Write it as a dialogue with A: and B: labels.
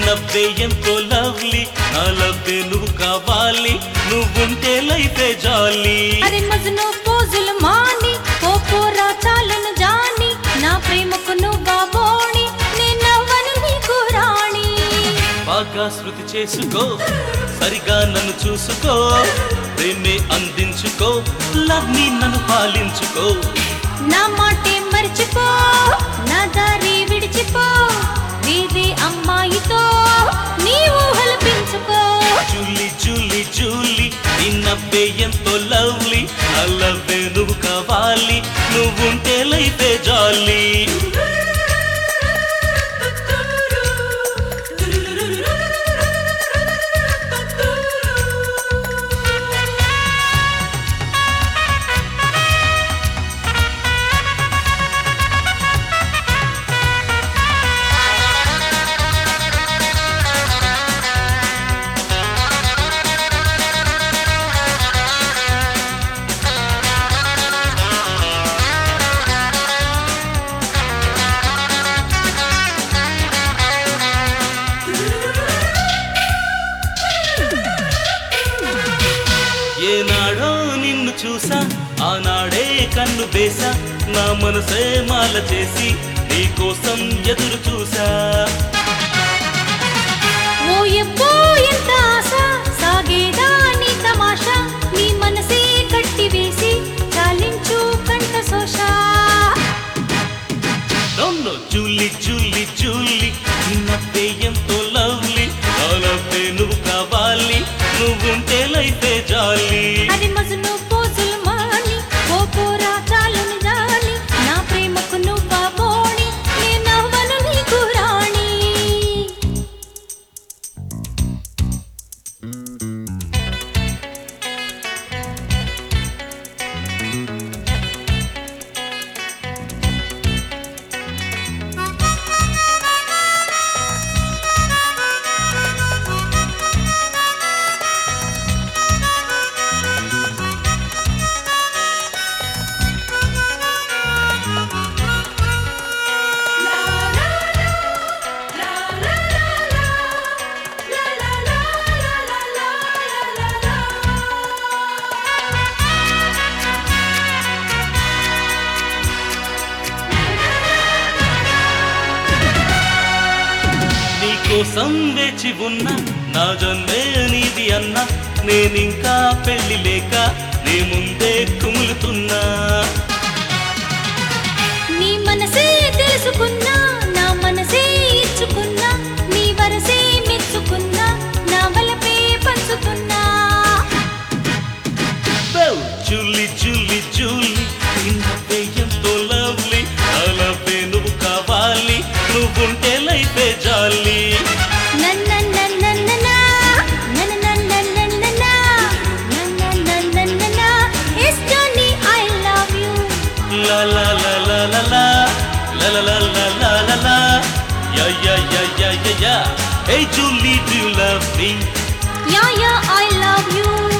A: నవ్వే ఎంతో లవ్లీ నా లవ్వే నువ్వు కావాలి నువ్వుంటే లైఫే జాలీ
B: అరే మజను పోజులు మాని ఓ పోరా చాలను జాని నా ప్రేమకు నువ్వా బోణి నేనవ్వను నీకు రాణి
A: బాగా శృతి చేసుకో సరిగా నన్ను చూసుకో ప్రేమే అందించుకో లవ్ మీ నన్ను పాలించుకో
B: నా మాటే మర్చిపో నా దారి విడిచిపో వేరే అమ్మాయితో నీ ఊహలు పెంచుకో
A: జూలీ జూలీ జూలీ నీ నవ్వే ఎంతో లవ్లీ ఆ లవ్వే నువ్వు కావాలి నువ్వుంటే లైఫే జాలీ ఏనాడో నిన్ను చూసా ఆనాడే కన్ను వేసా నా మనసే మాల చేసి నీకోసం ఎదురు చూసా
B: ఓ ఎప్పో ఎంత ఆశ సాగేదా నీ తమాషా నీ మనసే కట్టి వేసి చాలించు కంట శోషా
A: నన్ను జూలీ జూలీ జూలీ నీ నవ్వే ఎంతో లవ్లీ నా లవ్వే నువ్వు కావాలి నువ్వుంటే లైఫే జాలీ
B: అది మజను పోజులు మాని ఓ పోరా చాలుని జాలి నా ప్రేమకు నువ్వా బోణి నేనవ్వను నీకు రాణి
A: నీకోసం వేచి ఉన్న నా జన్మే నీది అన్నా నేనింకా పెళ్లి లేక నీ ముందే కుములుతున్నా
B: నీ మనసే తెలుసుకున్నా నా మనసే ఇచ్చుకున్నా నీ వరసే మెచ్చుకున్నా నా వలపే పంచుతున్నా
A: జూలీ జూలీ జూలీ నీ నవ్వే ఎంతో లవ్లీ ఆ లవ్వే నువ్వు కావాలి నువ్వుంటే లైఫే జాలీ la la la la la la la la la la la la la yeah yeah yeah yeah yeah yeah hey Julie do you love me
B: Yeah, I love you.